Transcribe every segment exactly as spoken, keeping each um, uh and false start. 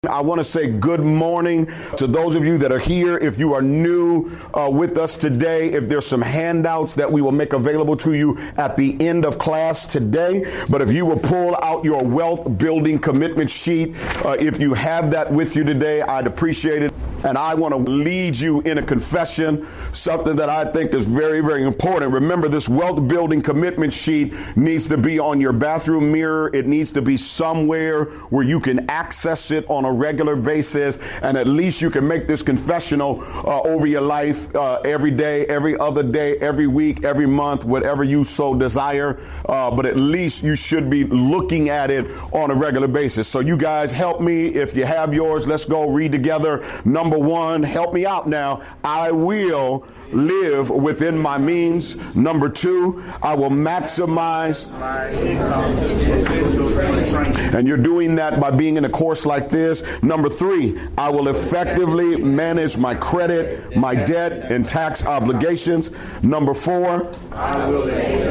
I want to say good morning to those of you that are here. If you are new uh, with us today, if there's some handouts that we will make available to you at the end of class today, but if you will pull out your wealth building commitment sheet, uh, if you have that with you today, I'd appreciate it. And I want to lead you in a confession, something that I think is very, very important. Remember, this wealth building commitment sheet needs to be on your bathroom mirror. It needs to be somewhere where you can access it on a regular basis, and at least you can make this confessional uh, over your life uh, every day, every other day, every week, every month, whatever you so desire. Uh, but at least you should be looking at it on a regular basis. So you guys help me. If you have yours, let's go read together. Number one, help me out now. I will live within my means. Number two, I will maximize my income. And you're doing that by being in a course like this. Number three, I will effectively manage my credit, my debt, and tax obligations. Number four, I will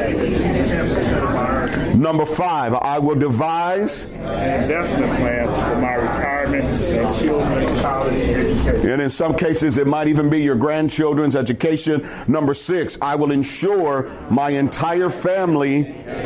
Number five, I will devise an investment plan for my retirement and children's college education. And in some cases, it might even be your grandchildren's education. Number six, I will ensure my entire family.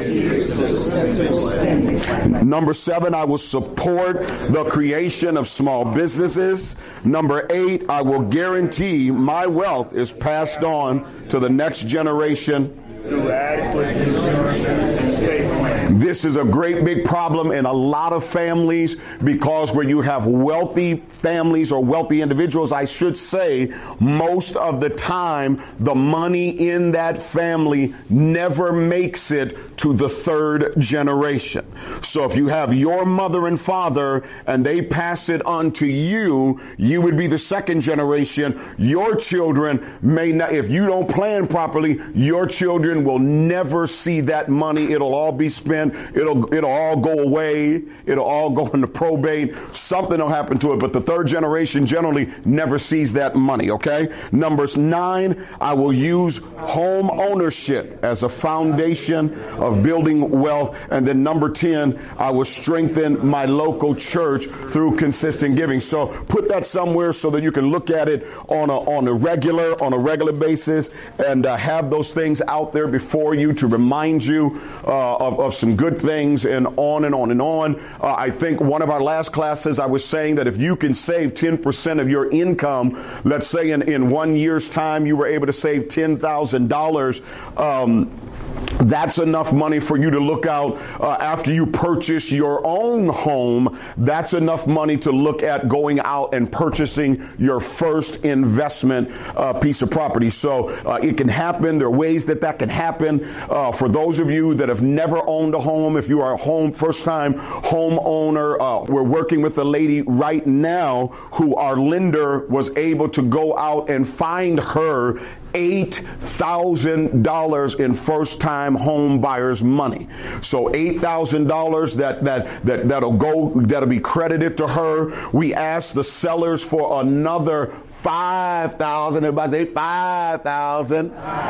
Number seven, I will support the creation of small businesses. Number eight, I will guarantee my wealth is passed on to the next generation. Through adequate insurance and estate planning. This is a great big problem in a lot of families, because where you have wealthy families or wealthy individuals, I should say, most of the time the money in that family never makes it to the third generation. So if you have your mother and father and they pass it on to you, you would be the second generation. Your children may not, if you don't plan properly, your children will never see that money. It'll all be spent. It'll it'll all go away. It'll all go into probate. Something will happen to it. But the third generation generally never sees that money. Okay. Number nine, I will use home ownership as a foundation of building wealth. And then number ten, I will strengthen my local church through consistent giving. So put that somewhere so that you can look at it on a on a regular on a regular basis and uh, have those things out there before you to remind you uh, of, of some good things, and on and on and on. Uh, I think one of our last classes, I was saying that if you can save ten percent of your income, let's say in, in one year's time, you were able to save ten thousand dollars. Um, That's enough money for you to look out uh, after you purchase your own home. That's enough money to look at going out and purchasing your first investment uh, piece of property. So uh, it can happen. There are ways that that can happen. Uh, for those of you that have never owned a home, if you are a home first-time homeowner, uh, we're working with a lady right now who our lender was able to go out and find her eight thousand dollars in first-time home buyers money. So eight thousand dollars that, that, that, that'll go, that'll be credited to her. We asked the sellers for another five thousand. Everybody say five thousand.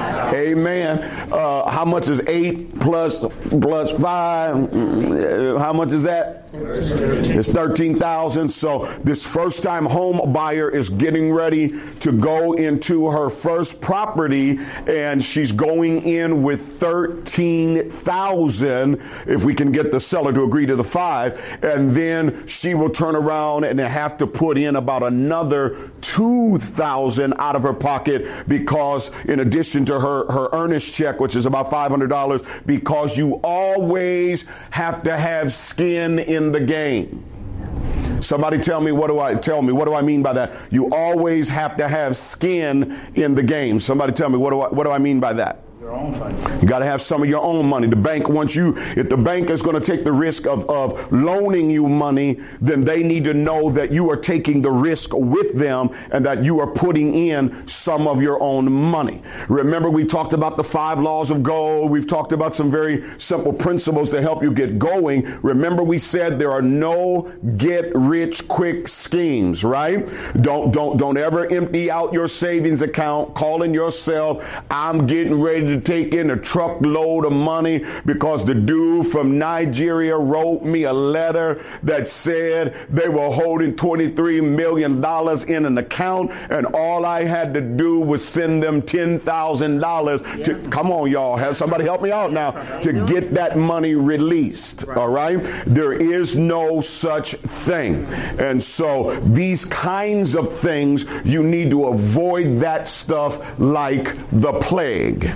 Amen. Uh, how much is eight plus, plus five? How much is that? It's thirteen thousand. So this first-time home buyer is getting ready to go into her first property, and she's going in with thirteen thousand if we can get the seller to agree to the five, and then she will turn around and have to put in about another two thousand out of her pocket, because in addition to her her earnest check, which is about five hundred dollars, because you always have to have skin in the game. Somebody tell me, what do I tell me? What do I mean by that? You always have to have skin in the game. Somebody tell me, what do I, what do I mean by that? Your own money. You got to have some of your own money. The bank wants you, if the bank is going to take the risk of, of loaning you money, then they need to know that you are taking the risk with them and that you are putting in some of your own money. Remember, we talked about the five laws of gold. We've talked about some very simple principles to help you get going. Remember, we said there are no get rich quick schemes, right? Don't, don't, don't ever empty out your savings account calling yourself, I'm getting ready to to take in a truckload of money because the dude from Nigeria wrote me a letter that said they were holding twenty-three million dollars in an account, and all I had to do was send them ten thousand dollars Yeah. to, come on, y'all, have somebody help me out now, to get that money released. Right. All right? There is no such thing. And so these kinds of things, you need to avoid that stuff like the plague.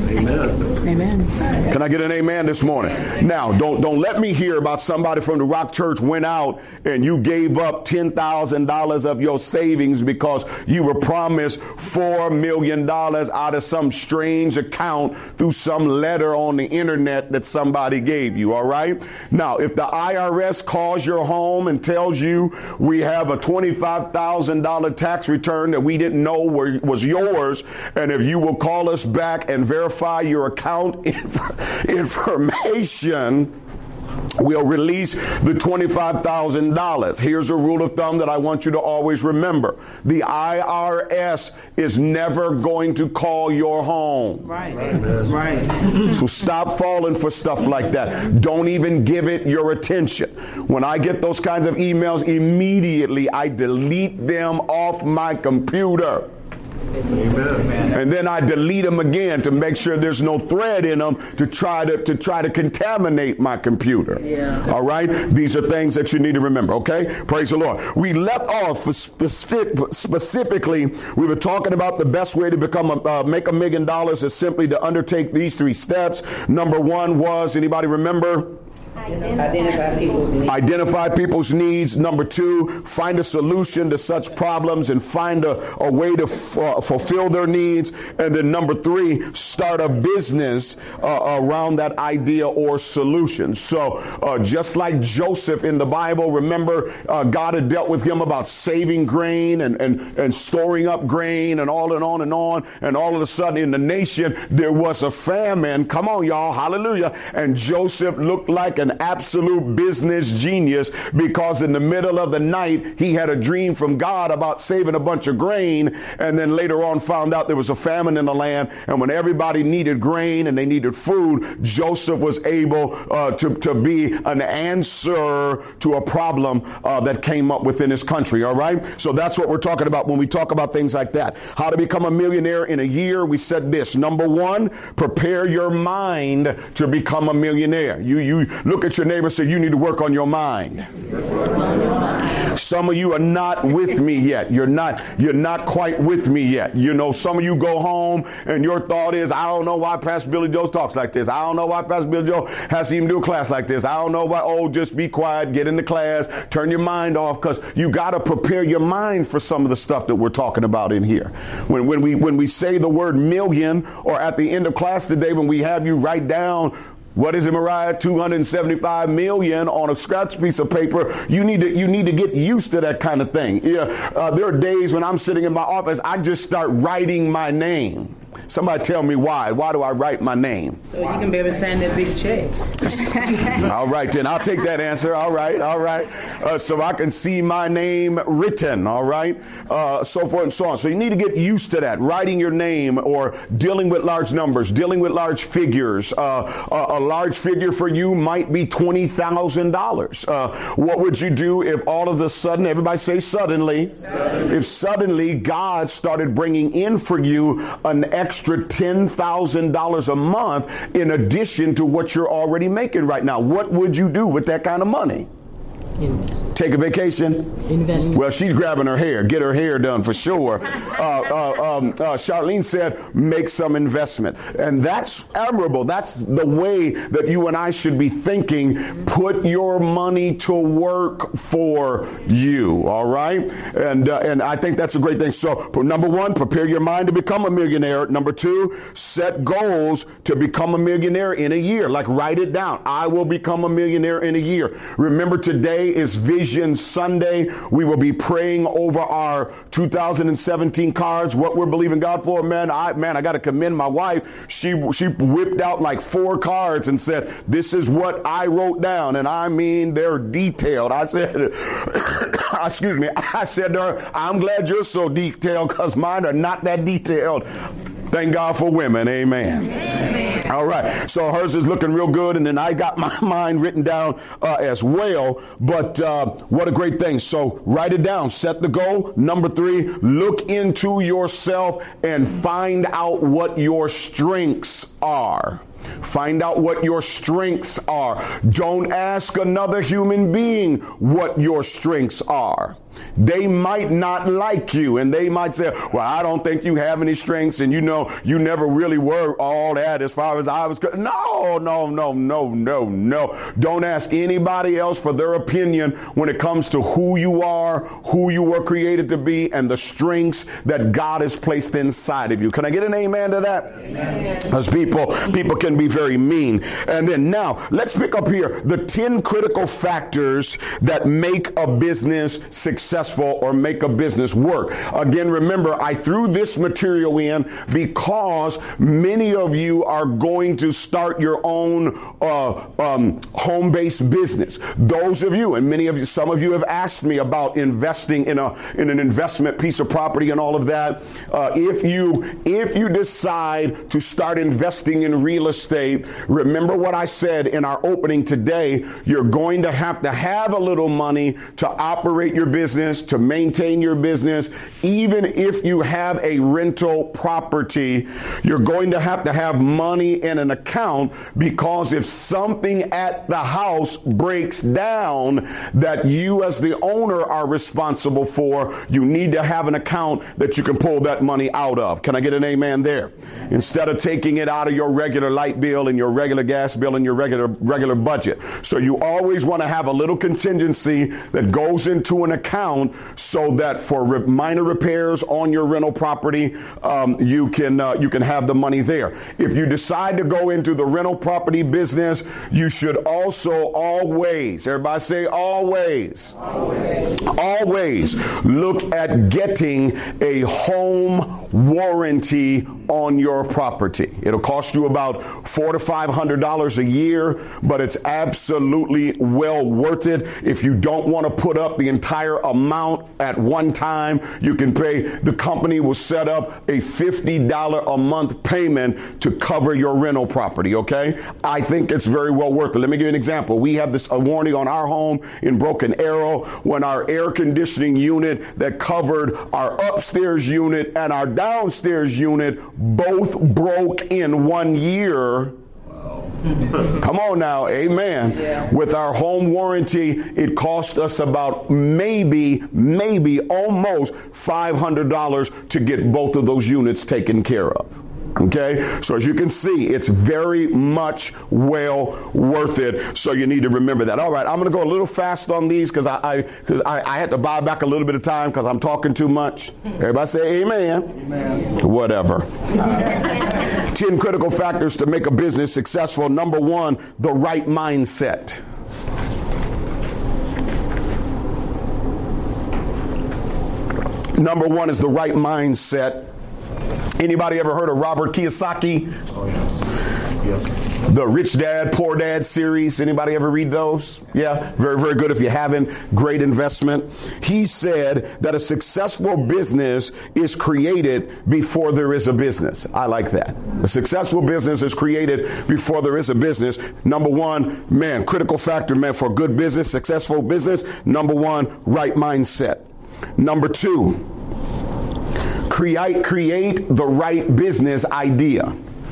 Amen. Can I get an amen this morning? Now, don't don't let me hear about somebody from the Rock Church went out and you gave up ten thousand dollars of your savings because you were promised four million dollars out of some strange account through some letter on the internet that somebody gave you, all right? Now, if the I R S calls your home and tells you we have a twenty-five thousand dollars tax return that we didn't know were, was yours, and if you will call us back and verify your account inf- information, we'll release the twenty-five thousand dollars. Here's a rule of thumb that I want you to always remember. The I R S is never going to call your home. Right. Right. So stop falling for stuff like that. Don't even give it your attention. When I get those kinds of emails, immediately I delete them off my computer. Amen. And then I delete them again to make sure there's no thread in them to try to to try to contaminate my computer. Yeah. All right? These are things that you need to remember, okay? Praise the Lord. We left off for specific, specifically, we were talking about the best way to become a, uh, make a million dollars is simply to undertake these three steps. Number one was, anybody remember? Identify people's needs. Identify people's needs. Number two, find a solution to such problems and find a, a way to f- uh, fulfill their needs. And then number three, start a business uh, around that idea or solution. So uh, just like Joseph in the Bible, remember uh, God had dealt with him about saving grain and, and, and storing up grain and all and on and on. And all of a sudden in the nation, there was a famine. Come on, y'all. Hallelujah. And Joseph looked like an absolute business genius because in the middle of the night, he had a dream from God about saving a bunch of grain. And then later on found out there was a famine in the land. And when everybody needed grain and they needed food, Joseph was able uh, to, to be an answer to a problem uh, that came up within his country. All right. So that's what we're talking about when we talk about things like that. How to become a millionaire in a year. We said this. Number one, prepare your mind to become a millionaire. You, you look at your neighbor and say, you need to work on your mind. Some of you are not with me yet. You're not, you're not quite with me yet. You know, some of you go home and your thought is, I don't know why Pastor Billy Joe talks like this. I don't know why Pastor Billy Joe has to even do a class like this. I don't know why, oh, just be quiet, get in the class, turn your mind off, because you got to prepare your mind for some of the stuff that we're talking about in here. When, when we, when we say the word million, or at the end of class today, when we have you write down, what is it, Mariah? two hundred seventy-five million on a scratch piece of paper. You need to you need to get used to that kind of thing. Yeah, uh, there are days when I'm sitting in my office, I just start writing my name. Somebody tell me why. Why do I write my name? So you can be able to sign that big check. All right, then. I'll take that answer. All right, all right. Uh, so I can see my name written, all right? Uh, so forth and so on. So you need to get used to that, writing your name or dealing with large numbers, dealing with large figures. Uh, a, a large figure for you might be twenty thousand dollars. Uh, what would you do if all of a sudden, everybody say suddenly, suddenly. If suddenly God started bringing in for you an extra ten thousand dollars a month in addition to what you're already making right now? What would you do with that kind of money? Invest. Take a vacation? Invest. Well, she's grabbing her hair. Get her hair done for sure. Uh, uh, um, uh, Charlene said, make some investment. And that's admirable. That's the way that you and I should be thinking. Put your money to work for you. All right? And, uh, and I think that's a great thing. So, number one, prepare your mind to become a millionaire. Number two, set goals to become a millionaire in a year. Like, write it down. I will become a millionaire in a year. Remember, today is Vision Sunday. We will be praying over our two thousand seventeen cards, what we're believing God for. Man, I man, I got to commend my wife. She she whipped out like four cards and said, this is what I wrote down. And I mean, they're detailed. I said, excuse me, I said to her, I'm glad you're so detailed because mine are not that detailed. Thank God for women. Amen. Amen. All right. So hers is looking real good. And then I got my mine written down uh, as well. But uh, what a great thing. So write it down. Set the goal. Number three, look into yourself and find out what your strengths are. Find out what your strengths are. Don't ask another human being what your strengths are. They might not like you, and they might say, well, I don't think you have any strengths, and you know, you never really were all that as far as I was concerned. No, no, no, no, no, no. Don't ask anybody else for their opinion when it comes to who you are, who you were created to be, and the strengths that God has placed inside of you. Can I get an amen to that? Amen. Because people, people can be very mean. And then now, let's pick up here the ten critical factors that make a business successful. Successful or make a business work. Again, remember, I threw this material in because many of you are going to start your own uh, um, home-based business. Those of you, and many of you, some of you have asked me about investing in a in an investment piece of property and all of that. Uh, if you if you decide to start investing in real estate, remember what I said in our opening today. You're going to have to have a little money to operate your business, to maintain your business. Even if you have a rental property, you're going to have to have money in an account, because if something at the house breaks down that you as the owner are responsible for, you need to have an account that you can pull that money out of. Can I get an amen there? Instead of taking it out of your regular light bill and your regular gas bill and your regular regular budget. So you always want to have a little contingency that goes into an account, so that for re- minor repairs on your rental property, um, you can uh, you can have the money there. If you decide to go into the rental property business, you should also always, everybody say always, always, always look at getting a home warranty on your property. It'll cost you about four to five hundred dollars a year, but it's absolutely well worth it. If you don't want to put up the entire amount at one time, you can pay. The company will set up a fifty dollars a month payment to cover your rental property. Okay, I think it's very well worth it. Let me give you an example. We have this a warranty on our home in Broken Arrow when our air conditioning unit that covered our upstairs unit and our downstairs unit both broke in one year. Come on now, amen. Yeah. With our home warranty, it cost us about maybe, maybe almost five hundred dollars to get both of those units taken care of. Okay, so as you can see, it's very much well worth it. So you need to remember that. All right, I'm going to go a little fast on these because I, I, cause I, I had to buy back a little bit of time because I'm talking too much. Everybody say amen. Amen. Whatever. ten critical factors to make a business successful. Number one, the right mindset. Number one is the right mindset. Anybody ever heard of Robert Kiyosaki? Oh, yes. Yep. The Rich Dad, Poor Dad series. Anybody ever read those? Yeah, very, very good if you haven't. Great investment. He said that a successful business is created before there is a business. I like that. A successful business is created before there is a business. Number one, man, critical factor, man, for good business, successful business. Number one, right mindset. Number two, Create, create the right business idea.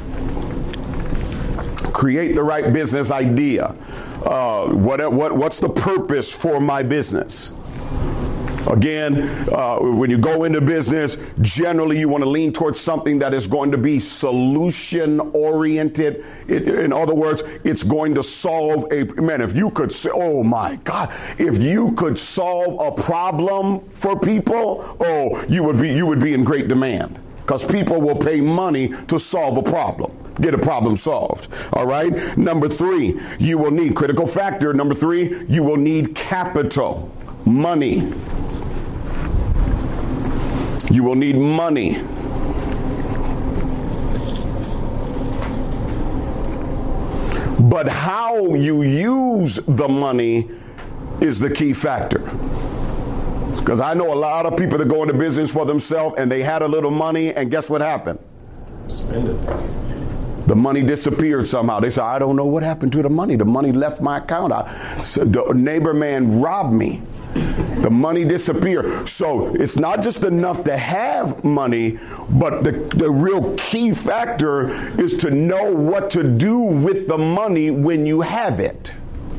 Create the right business idea. Uh, what, what, what's the purpose for my business? Again, uh, when you go into business, generally you want to lean towards something that is going to be solution-oriented. It, in other words, it's going to solve a, man, if you could say, oh my God, if you could solve a problem for people, oh, you would be, you would be in great demand, because people will pay money to solve a problem. Get a problem solved. All right. Number three, you will need critical factor. Number three, you will need capital, money. You will need money. But how you use the money is the key factor. Because I know a lot of people that go into business for themselves and they had a little money, and guess what happened? Spend it. The money disappeared somehow. They said, I don't know what happened to the money. The money left my account. I, so the neighbor man robbed me. The money disappeared. So it's not just enough to have money, but the, the real key factor is to know what to do with the money when you have it.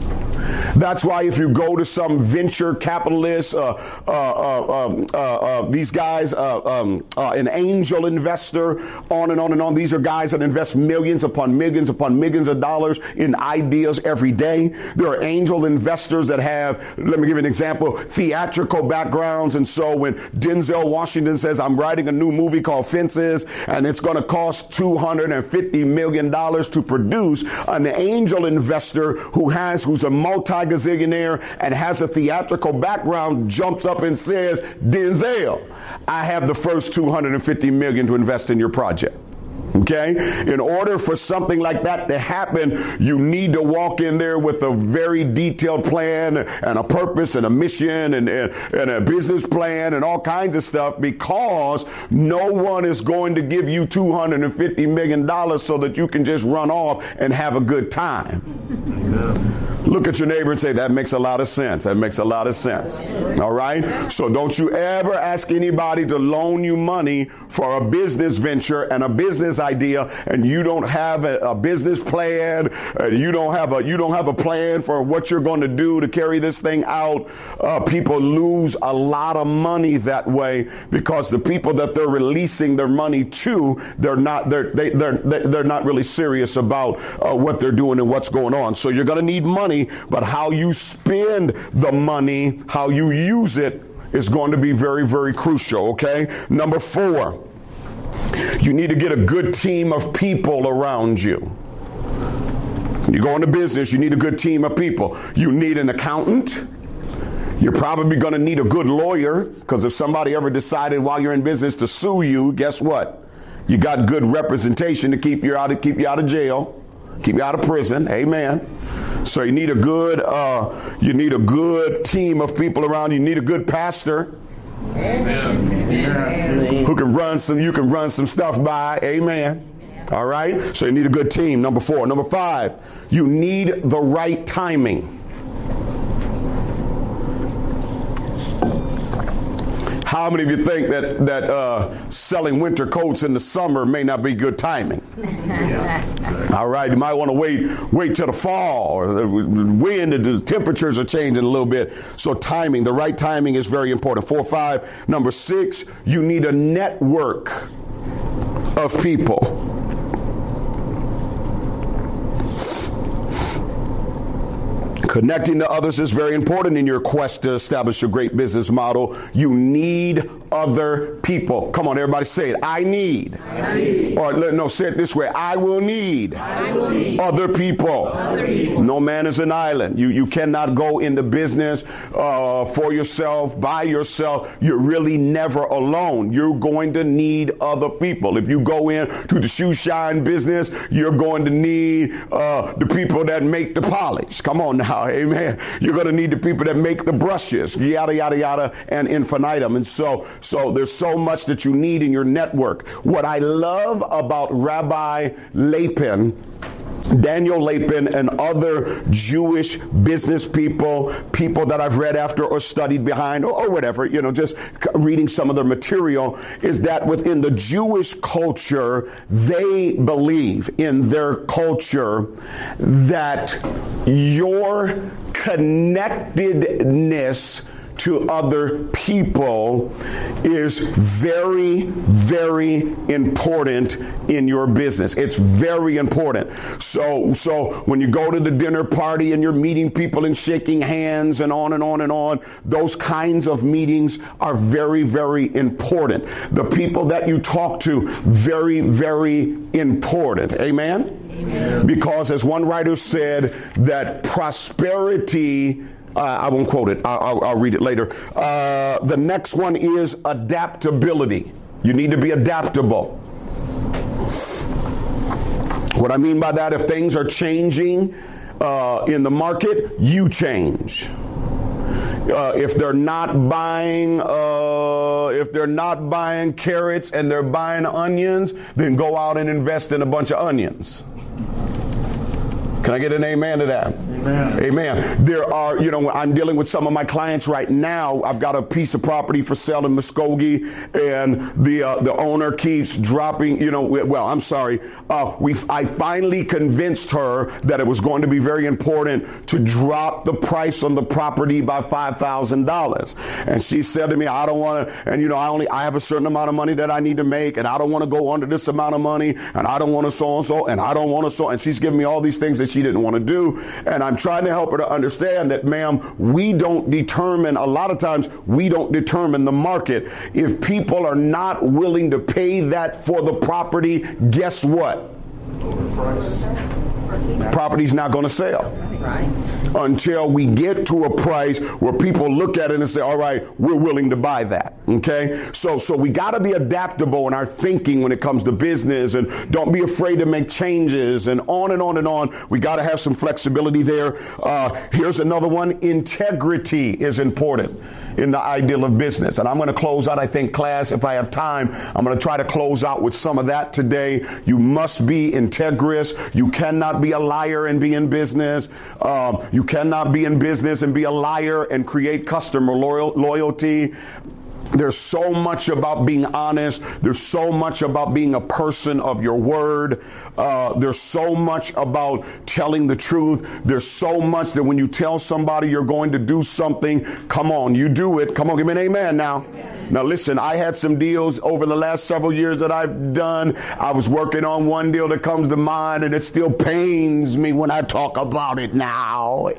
That's why if you go to some venture capitalist, uh, uh, uh, um, uh, uh, these guys, uh, um, uh, an angel investor, on and on and on. These are guys that invest millions upon millions upon millions of dollars in ideas every day. There are angel investors that have, let me give you an example, theatrical backgrounds. And so when Denzel Washington says, I'm writing a new movie called Fences, and it's going to cost two hundred fifty million dollars to produce, an angel investor who has, who's a multi gazillionaire and has a theatrical background jumps up and says, Denzel, I have the first two hundred fifty million to invest in your project. Okay? In order for something like that to happen, you need to walk in there with a very detailed plan and a purpose and a mission and, and, and a business plan and all kinds of stuff, because no one is going to give you two hundred fifty million dollars so that you can just run off and have a good time. Amen. Look at your neighbor and say, that makes a lot of sense. That makes a lot of sense. All right? So don't you ever ask anybody to loan you money for a business venture and a business idea, and you don't have a, a business plan, and you don't have a you don't have a plan for what you're going to do to carry this thing out. Uh, people lose a lot of money that way, because the people that they're releasing their money to, they're not they're they, they're they're not really serious about uh, what they're doing and what's going on. So you're going to need money. But how you spend the money, how you use it, is going to be very, very crucial, okay? Number four, you need to get a good team of people around you. When you go into business, you need a good team of people. You need an accountant. You're probably going to need a good lawyer, because if somebody ever decided while you're in business to sue you, guess what? You got good representation to keep you out of, keep you out of jail, keep you out of prison. Amen. So you need a good, uh, you need a good team of people around you. You need a good pastor. Amen. Amen. Who can run some, you can run some stuff by. Amen. All right. So you need a good team. Number four. Number five, you need the right timing. How many of you think that that uh, selling winter coats in the summer may not be good timing? Yeah, exactly. All right, you might want to wait wait till the fall, or the wind and the temperatures are changing a little bit. So timing, the right timing is very important. Four, five. Number six, you need a network of people. Connecting to others is very important in your quest to establish a great business model. You need other people. Come on, everybody say it. I need. I need. Or no, say it this way. I will need, I will need. Other people. Other people. No man is an island. You, you cannot go into business uh, for yourself, by yourself. You're really never alone. You're going to need other people. If you go in to the shoe shine business, you're going to need uh, the people that make the polish. Come on now. Amen. You're going to need the people that make the brushes, yada, yada, yada, and infinitum. And so, so there's so much that you need in your network. What I love about Rabbi Lapin, Daniel Lapin, and other Jewish business people, people that I've read after or studied behind or, or whatever, you know, just reading some of their material, is that within the Jewish culture, they believe in their culture that your connectedness to other people is very, very important in your business. It's very important. So, so when you go to the dinner party and you're meeting people and shaking hands and on and on and on, those kinds of meetings are very, very important. The people that you talk to, very, very important. Amen? Amen. Because as one writer said, that prosperity, Uh, I won't quote it. I'll, I'll, I'll read it later. Uh, the next one is adaptability. You need to be adaptable. What I mean by that, if things are changing uh, in the market, you change. Uh, if they're not buying, uh, if they're not buying carrots and they're buying onions, then go out and invest in a bunch of onions. Can I get an amen to that? Amen. Amen. There are, you know, I'm dealing with some of my clients right now. I've got a piece of property for sale in Muskogee, and the uh, the owner keeps dropping, you know, well, I'm sorry. Uh, we I finally convinced her that it was going to be very important to drop the price on the property by five thousand dollars. And she said to me, I don't want to, and you know, I only, I have a certain amount of money that I need to make, and I don't want to go under this amount of money, and I don't want to so and so, and I don't want to so, and she's giving me all these things that she didn't want to do. And I'm trying to help her to understand that, ma'am, we don't determine, a lot of times we don't determine the market. If people are not willing to pay that for the property, guess what? Property's not going to sell. Right. Until we get to a price where people look at it and say, all right, we're willing to buy that. Okay. So, so we got to be adaptable in our thinking when it comes to business, and don't be afraid to make changes, and on and on and on. We got to have some flexibility there. Uh, here's another one. Integrity is important in the ideal of business. And I'm going to close out, I think, class, if I have time, I'm going to try to close out with some of that today. You must be integrous. You cannot be a liar and be in business. Um, you cannot be in business and be a liar and create customer loyal, loyalty. There's so much about being honest. There's so much about being a person of your word. Uh, there's so much about telling the truth. There's so much that when you tell somebody you're going to do something, come on, you do it. Come on, give me an amen now. Now, listen, I had some deals over the last several years that I've done. I was working on one deal that comes to mind, and it still pains me when I talk about it now.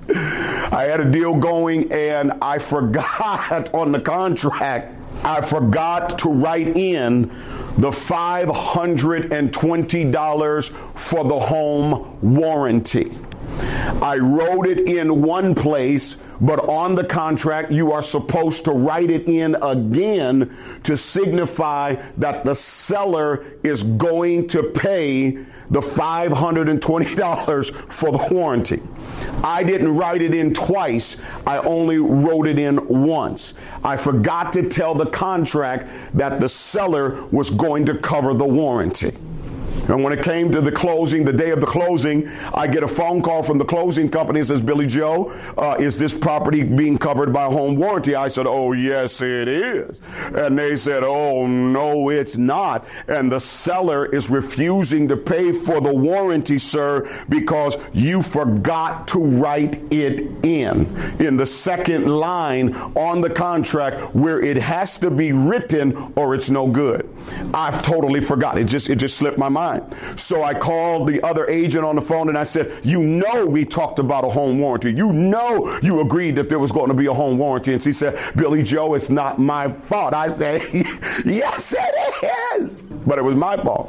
I had a deal going, and I forgot on the contract, I forgot to write in the five hundred twenty dollars for the home warranty. I wrote it in one place, but on the contract, you are supposed to write it in again to signify that the seller is going to pay the five hundred twenty dollars for the warranty. I didn't write it in twice. I only wrote it in once. I forgot to tell the contract that the seller was going to cover the warranty. And when it came to the closing, the day of the closing, I get a phone call from the closing company that says, Billy Joe, uh, is this property being covered by a home warranty? I said, oh, yes, it is. And they said, oh, no, it's not. And the seller is refusing to pay for the warranty, sir, because you forgot to write it in. In the second line on the contract where it has to be written or it's no good. I've totally forgot. It just, it just slipped my mind. So I called the other agent on the phone and I said, you know, we talked about a home warranty. You know, you agreed that there was going to be a home warranty. And she said, Billy Joe, it's not my fault. I said, yes, it is. But it was my fault.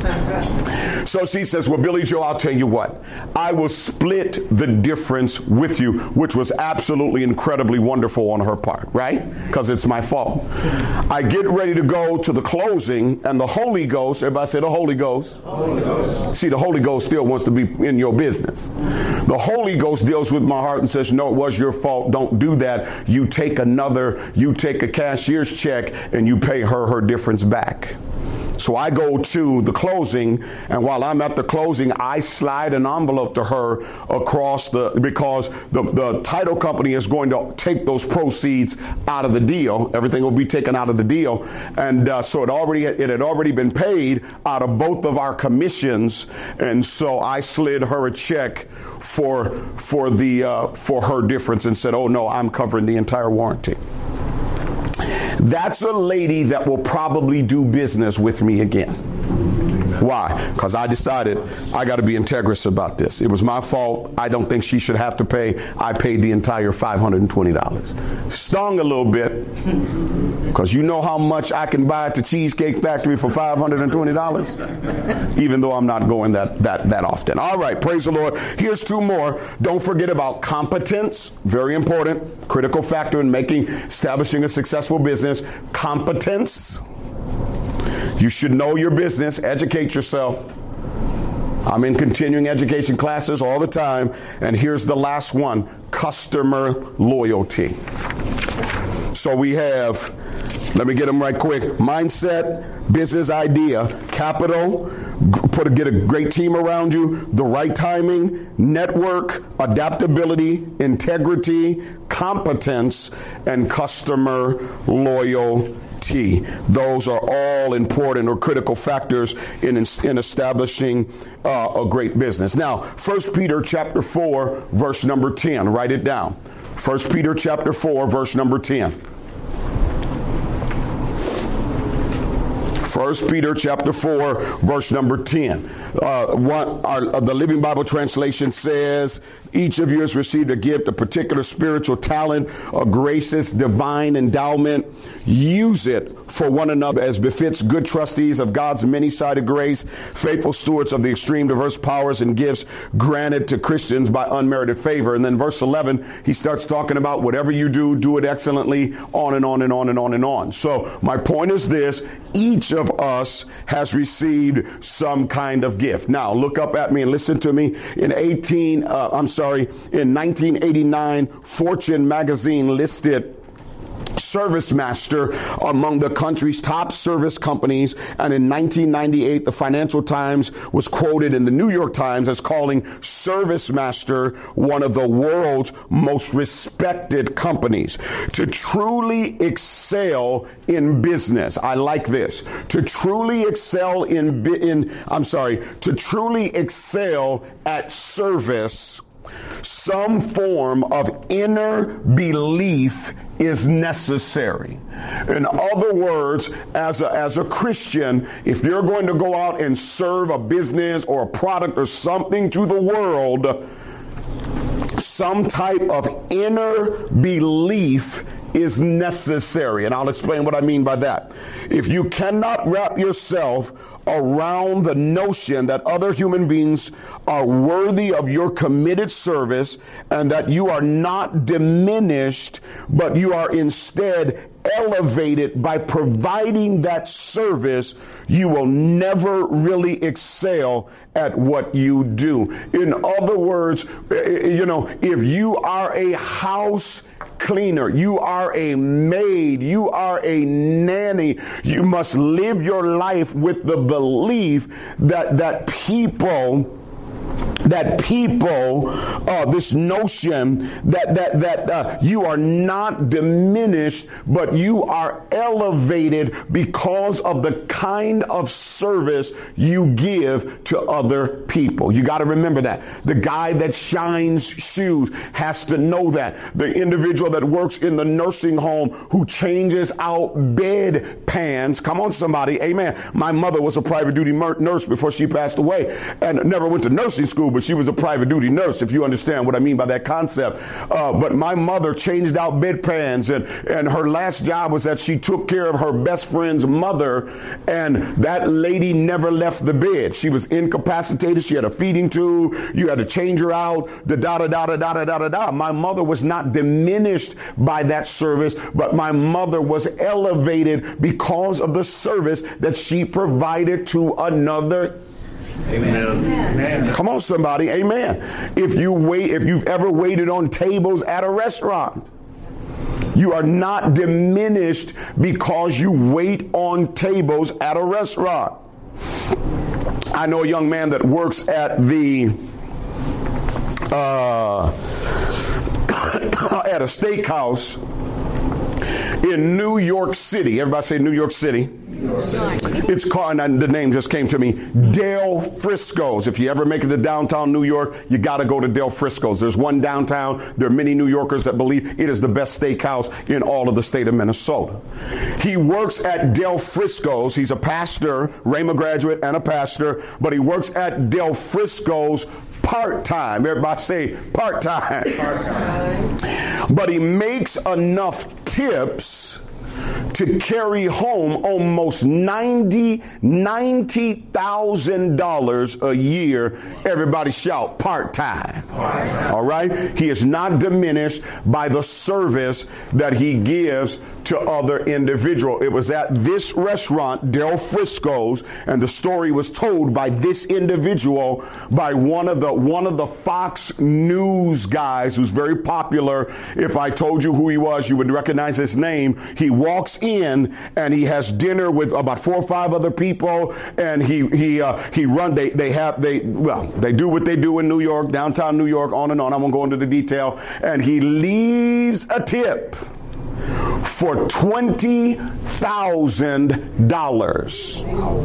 So she says, well, Billy Joe, I'll tell you what. I will split the difference with you, which was absolutely incredibly wonderful on her part, right? Because it's my fault. I get ready to go to the closing, and the Holy Ghost, everybody say the Holy Ghost. Holy Ghost. See, the Holy Ghost still wants to be in your business. The Holy Ghost deals with my heart and says, no, it was your fault. Don't do that. You take another, you take a cashier's check and you pay her her difference back. So I go to the closing, and while I'm at the closing, I slide an envelope to her across the, because the, the title company is going to take those proceeds out of the deal. Everything will be taken out of the deal. And uh, so it already, it had already been paid out of both of our commissions. And so I slid her a check for, for the, uh, for her difference and said, oh no, I'm covering the entire warranty. That's a lady that will probably do business with me again. Why? Because I decided I got to be integrous about this. It was my fault. I don't think she should have to pay. I paid the entire five hundred twenty dollars. Stung a little bit, because you know how much I can buy at the Cheesecake Factory for five hundred twenty dollars, even though I'm not going that, that, that often. All right, praise the Lord. Here's two more. Don't forget about competence. Very important. Critical factor in making, establishing a successful business. Competence. You should know your business, educate yourself. I'm in continuing education classes all the time. And here's the last one, customer loyalty. So we have, let me get them right quick. Mindset, business idea, capital, put a, get a great team around you, the right timing, network, adaptability, integrity, competence, and customer loyalty. Those are all important or critical factors in, in establishing uh, a great business. Now, First Peter chapter four, verse number ten. Write it down. First Peter chapter four, verse number ten. First Peter chapter four, verse number ten. Uh, one, our, uh, the Living Bible translation says, each of you has received a gift, a particular spiritual talent, a gracious divine endowment. Use it for one another as befits good trustees of God's many-sided grace, faithful stewards of the extreme diverse powers and gifts granted to Christians by unmerited favor. And then verse eleven, he starts talking about whatever you do, do it excellently, on and on and on and on and on. So my point is this, each of us has received some kind of gift. Now, look up at me and listen to me. In eighteen, uh, I'm sorry, in nineteen eighty-nine, Fortune magazine listed Service Master among the country's top service companies. And in nineteen ninety-eight, the Financial Times was quoted in the New York Times as calling Service Master one of the world's most respected companies. To truly excel in business, I like this, to truly excel in, in I'm sorry, to truly excel at service, some form of inner belief is necessary. In other words, as a, as a Christian, if you're going to go out and serve a business or a product or something to the world, some type of inner belief is necessary. And I'll explain what I mean by that. If you cannot wrap yourself around the notion that other human beings are worthy of your committed service and that you are not diminished, but you are instead elevated by providing that service, you will never really excel at what you do. In other words, you know, if you are a house cleaner, you are a maid, you are a nanny, you must live your life with the belief that that people that people, uh, this notion that that that uh, you are not diminished, but you are elevated because of the kind of service you give to other people. You got to remember that. The guy that shines shoes has to know that. The individual that works in the nursing home who changes out bed pans. Come on, somebody. Amen. My mother was a private duty nurse before she passed away and never went to nursing school, but she was a private duty nurse, if you understand what I mean by that concept. Uh, but my mother changed out bedpans, and, and her last job was that she took care of her best friend's mother, and that lady never left the bed. She was incapacitated. She had a feeding tube. You had to change her out, da da da da da da da da da. My mother was not diminished by that service, but my mother was elevated because of the service that she provided to another. Amen. Amen. Come on, somebody. Amen. If you wait, if you've ever waited on tables at a restaurant, you are not diminished because you wait on tables at a restaurant. I know a young man that works at the uh, at a steakhouse in New York City. Everybody say New York City. It's called, and the name just came to me, Del Frisco's. If you ever make it to downtown New York, you got to go to Del Frisco's. There's one downtown. There are many New Yorkers that believe it is the best steakhouse in all of the state of Minnesota. He works at Del Frisco's. He's a pastor, Rhema graduate and a pastor, but he works at Del Frisco's part-time. Everybody say part-time. Part-time. But he makes enough tips to carry home almost ninety thousand dollars a year. Everybody shout part-time. Part-time. All right? He is not diminished by the service that he gives to other individuals. It was at this restaurant, Del Frisco's, and the story was told by this individual, by one of the one of the Fox News guys who's very popular. If I told you who he was, you would recognize his name. He walks in and he has dinner with about four or five other people, and he he uh, he run. They they have they well they do what they do in New York, downtown New York, on and on. I won't go into the detail. And he leaves a tip for twenty thousand dollars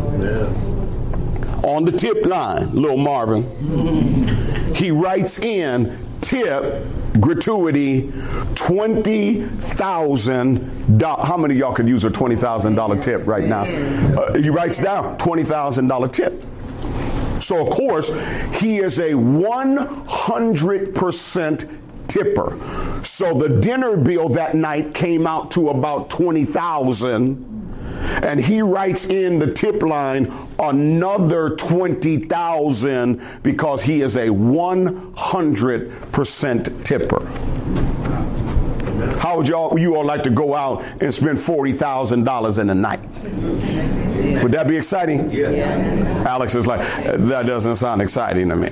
on the tip line, little Marvin. He writes in tip gratuity twenty thousand dollars. How many of y'all could use a twenty thousand dollars tip right now? Uh, he writes down twenty thousand dollars tip. So, of course, he is a one hundred percent tipper. So the dinner bill that night came out to about twenty thousand dollars. And he writes in the tip line another twenty thousand dollars because he is a one hundred percent tipper. How would y'all, you all like to go out and spend forty thousand dollars in a night? Would that be exciting? Yeah. Yes. Alex is like, that doesn't sound exciting to me.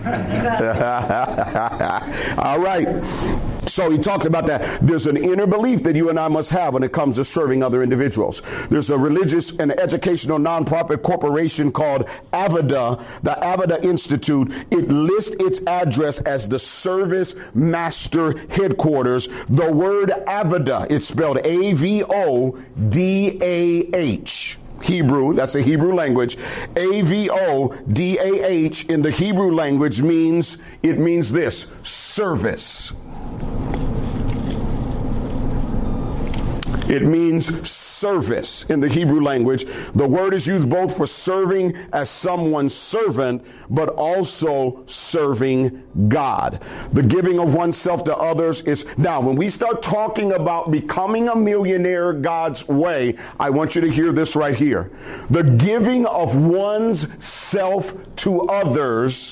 All right. So he talks about that. There's an inner belief that you and I must have when it comes to serving other individuals. There's a religious and educational nonprofit corporation called Aveda, the Aveda Institute. It lists its address as the Service Master Headquarters. The word Aveda, it's spelled A V O D A H. Hebrew, that's the Hebrew language. A V O D A H in the Hebrew language means, it means this, service. It means service in the Hebrew language. The word is used both for serving as someone's servant, but also serving God. The giving of oneself to others is, now when we start talking about becoming a millionaire God's way, I want you to hear this right here. The giving of one's self to others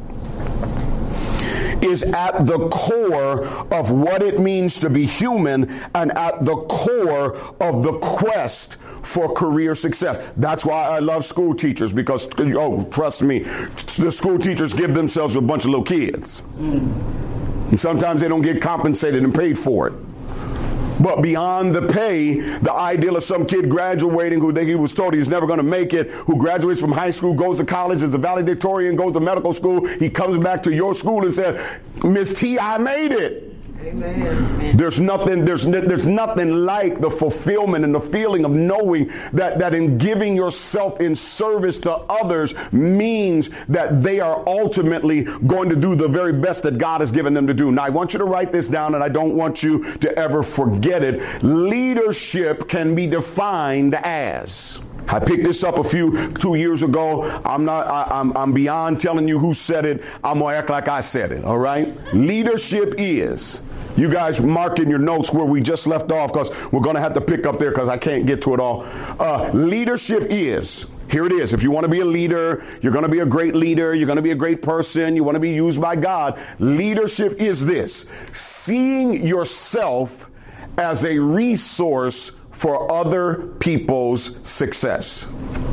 is at the core of what it means to be human and at the core of the quest for career success. That's why I love school teachers, because, oh, trust me, the school teachers give themselves a bunch of little kids. And sometimes they don't get compensated and paid for it. But beyond the pay, the ideal of some kid graduating who he was told he was never going to make it, who graduates from high school, goes to college, is a valedictorian, goes to medical school, he comes back to your school and says, Miss T, I made it. Amen. There's nothing, there's, there's nothing like the fulfillment and the feeling of knowing that, that in giving yourself in service to others means that they are ultimately going to do the very best that God has given them to do. Now, I want you to write this down, and I don't want you to ever forget it. Leadership can be defined as... I picked this up a few, two years ago. I'm not, I, I'm, I'm beyond telling you who said it. I'm going to act like I said it, all right? Leadership is, you guys mark in your notes where we just left off, because we're going to have to pick up there because I can't get to it all. Uh, leadership is, here it is. If you want to be a leader, you're going to be a great leader, you're going to be a great person, you want to be used by God. Leadership is this: seeing yourself as a resource for other people's success.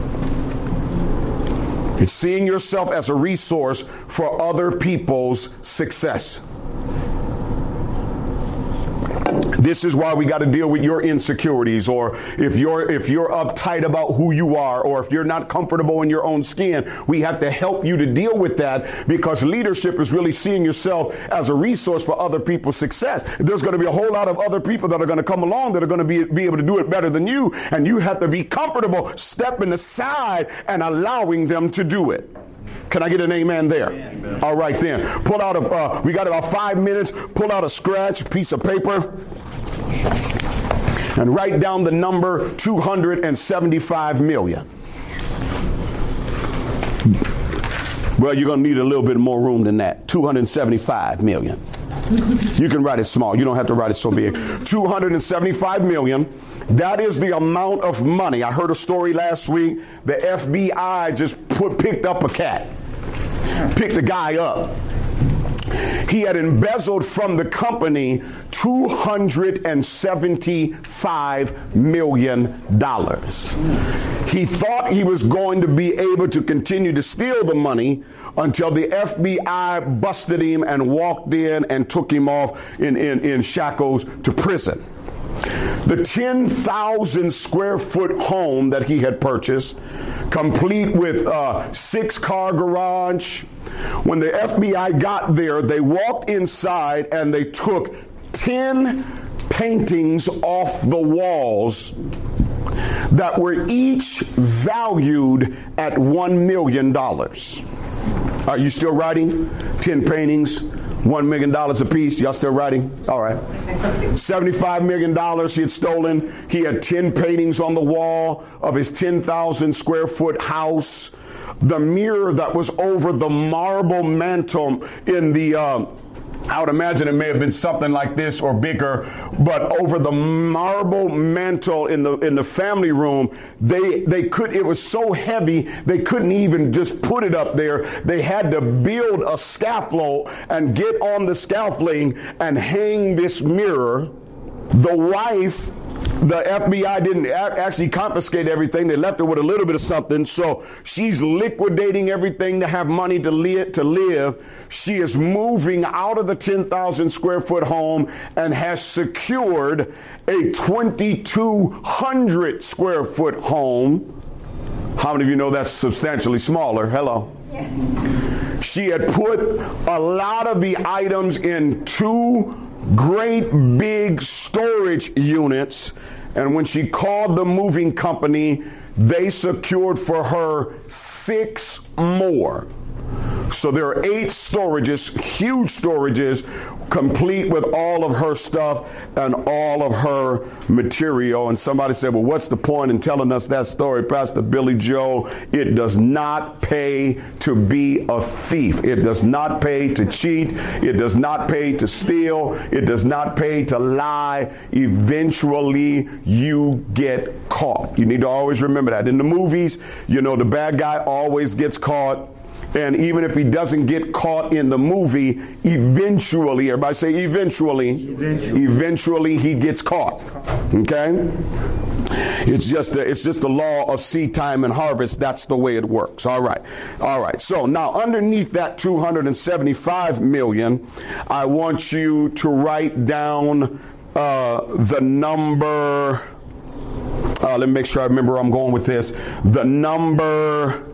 It's seeing yourself as a resource for other people's success. This is why we got to deal with your insecurities, or if you're if you're uptight about who you are, or if you're not comfortable in your own skin, we have to help you to deal with that, because leadership is really seeing yourself as a resource for other people's success. There's going to be a whole lot of other people that are going to come along that are going to be, be able to do it better than you, and you have to be comfortable stepping aside and allowing them to do it. Can I get an amen there? Amen. All right then. Pull out a, uh, we got about five minutes. Pull out a scratch piece of paper and write down the number two hundred seventy-five million. Well, you're going to need a little bit more room than that. two hundred seventy-five million. You can write it small. You don't have to write it so big. two hundred seventy-five million. That is the amount of money. I heard a story last week. The F B I just put picked up a cat. Picked the guy up. He had embezzled from the company two hundred seventy-five million dollars. He thought he was going to be able to continue to steal the money until the F B I busted him and walked in and took him off in, in, in shackles to prison. The ten thousand square foot home that he had purchased, complete with a six car garage. When the F B I got there, they walked inside and they took ten paintings off the walls that were each valued at one million dollars. Are you still writing? ten paintings, one million dollars a piece. Y'all still writing? All right. seventy-five million dollars he had stolen. He had ten paintings on the wall of his ten thousand square foot house. The mirror that was over the marble mantle in the, uh, I would imagine it may have been something like this or bigger, but over the marble mantle in the in the family room, they they could, it was so heavy, they couldn't even just put it up there. They had to build a scaffold and get on the scaffolding and hang this mirror. The wife, the F B I didn't actually confiscate everything. They left her with a little bit of something. So she's liquidating everything to have money to live. To live. She is moving out of the ten thousand square foot home and has secured a twenty-two hundred square foot home. How many of you know that's substantially smaller? Hello. Yeah. She had put a lot of the items in two great big storage units, and when she called the moving company, they secured for her six more. So there are eight storages, huge storages, complete with all of her stuff and all of her material. And somebody said, well, what's the point in telling us that story, Pastor Billy Joel? It does not pay to be a thief. It does not pay to cheat. It does not pay to steal. It does not pay to lie. Eventually, you get caught. You need to always remember that. In the movies, you know, the bad guy always gets caught. And even if he doesn't get caught in the movie, eventually, everybody say eventually, eventually, eventually he gets caught. Okay? It's just a, it's just the law of seed time and harvest. That's the way it works. All right. All right. So now underneath that two hundred seventy-five million, I want you to write down uh, the number. Uh, let me make sure I remember where I'm going with this. The number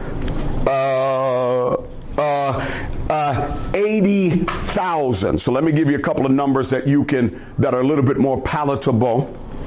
Uh, uh, uh, eighty thousand. So let me give you a couple of numbers that you can, that are a little bit more palatable.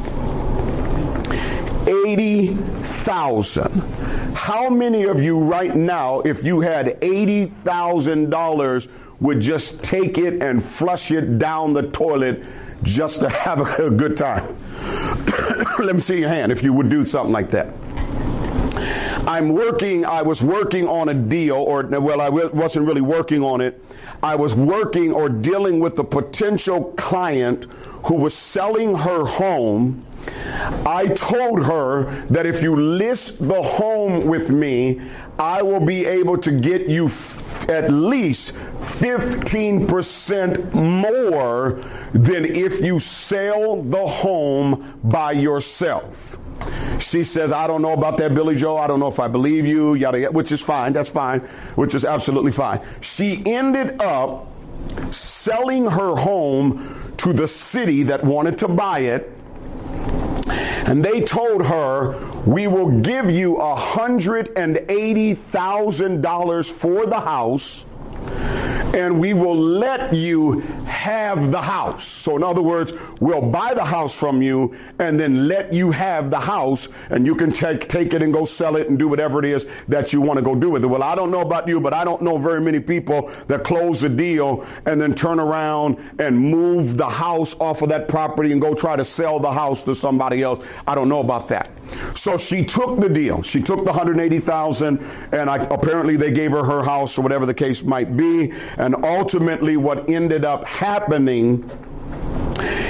eighty thousand. How many of you right now, if you had eighty thousand dollars, would just take it and flush it down the toilet just to have a, a good time? Let me see your hand if you would do something like that. I'm working, I was working on a deal, or, well, I wasn't really working on it. I was working or dealing with a potential client who was selling her home. I told her that if you list the home with me, I will be able to get you f- at least fifteen percent more than if you sell the home by yourself. She says, I don't know about that, Billy Joe. I don't know if I believe you, yada, yada, which is fine. That's fine, which is absolutely fine. She ended up selling her home to the city that wanted to buy it. And they told her, we will give you one hundred eighty thousand dollars for the house, and we will let you have the house. So in other words, we'll buy the house from you and then let you have the house, and you can take take it and go sell it and do whatever it is that you want to go do with it. Well, I don't know about you, but I don't know very many people that close the deal and then turn around and move the house off of that property and go try to sell the house to somebody else. I don't know about that. So she took the deal. She took the one hundred eighty thousand dollars, and I, apparently they gave her her house or whatever the case might be. And ultimately what ended up happening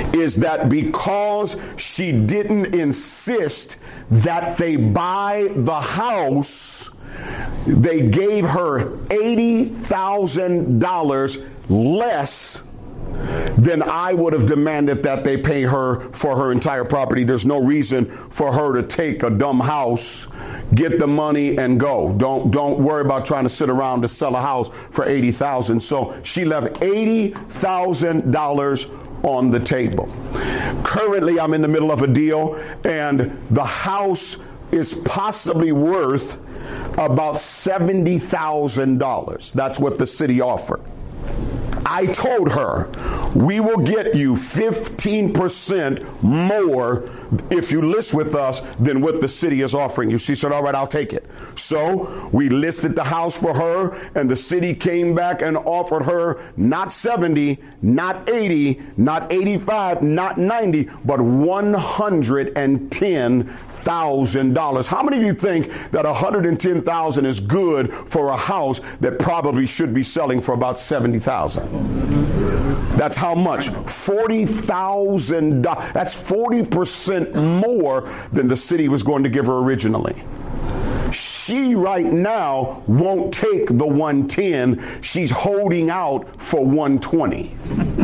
is that because she didn't insist that they buy the house, they gave her eighty thousand dollars less than I would have demanded that they pay her for her entire property. There's no reason for her to take a dumb house, get the money, and go. Don't don't worry about trying to sit around to sell a house for eighty thousand dollars. So she left eighty thousand dollars on the table. Currently, I'm in the middle of a deal, and the house is possibly worth about seventy thousand dollars. That's what the city offered. I told her, we will get you fifteen percent more if you list with us than what the city is offering you. She said, all right, I'll take it. So we listed the house for her, and the city came back and offered her not seventy, not eighty, not eighty-five, not ninety, but one hundred ten thousand dollars. How many of you think that one hundred ten thousand dollars is good for a house that probably should be selling for about seventy thousand dollars? That's how much? forty thousand dollars. That's forty percent more than the city was going to give her originally. She right now won't take the one ten. She's holding out for one twenty.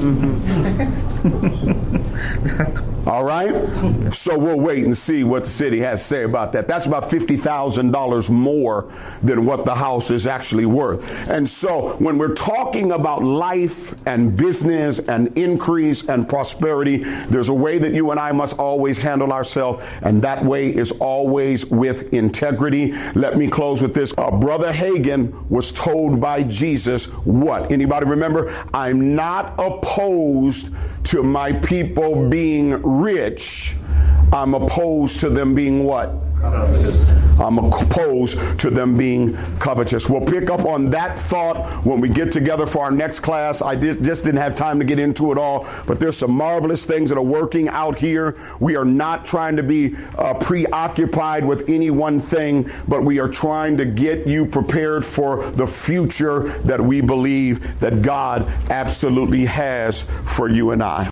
All right? So we'll wait and see what the city has to say about that. That's about fifty thousand dollars more than what the house is actually worth. And so when we're talking about life and business and increase and prosperity, there's a way that you and I must always handle ourselves, and that way is always with integrity. Let me close with this. Uh, Brother Hagin was told by Jesus what? Anybody remember? I'm not opposed to my people being rich. I'm opposed to them being what? Covetous. I'm opposed to them being covetous. We'll pick up on that thought when we get together for our next class. I did, just didn't have time to get into it all, but there's some marvelous things that are working out here. We are not trying to be uh, preoccupied with any one thing, but we are trying to get you prepared for the future that we believe that God absolutely has for you and I.